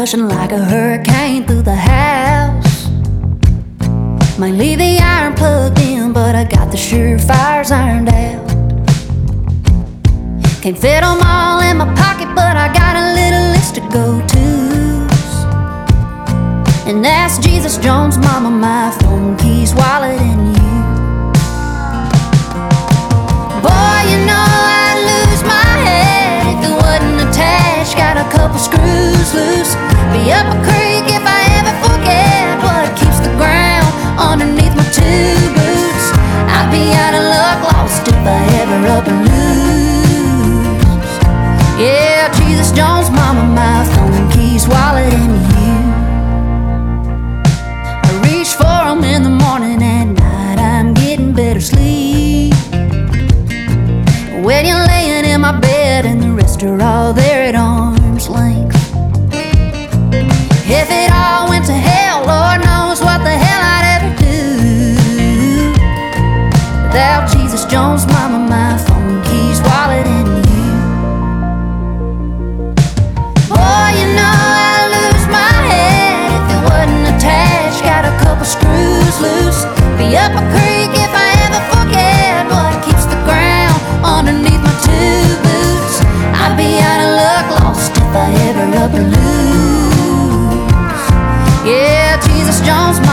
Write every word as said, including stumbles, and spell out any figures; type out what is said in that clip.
rushing like a hurricane through the house. Might leave the iron plugged in, but I got the surefires ironed out. Can't fit them all in my pocket, but I got a little list of go-tos. And that's Jesus Jones, mama, my phone, keys, wallet, and you. Boy, you know I'd lose my head if it wasn't attached. Got a couple screws loose, be up a creek if I ever forget what keeps the ground underneath my two boots. I'd be out of luck, lost if I ever up and lose. Yeah, Jesus Jones, mama, my phone, keys, wallet, and you. I reach for them in the morning, at night I'm getting better sleep. When you're laying in my bed and the rest are all there at arm's length. If it all went to hell, Lord knows what the hell I'd ever do without Jesus Jones, mama, my phone, keys, wallet, and you. Boy, you know I'd lose my head if it wasn't attached. Got a couple screws loose, be up a creek if I ever forget what keeps the ground underneath my two boots. I'd be out of luck, lost if I ever up and lose. Yeah, Jesus Jones,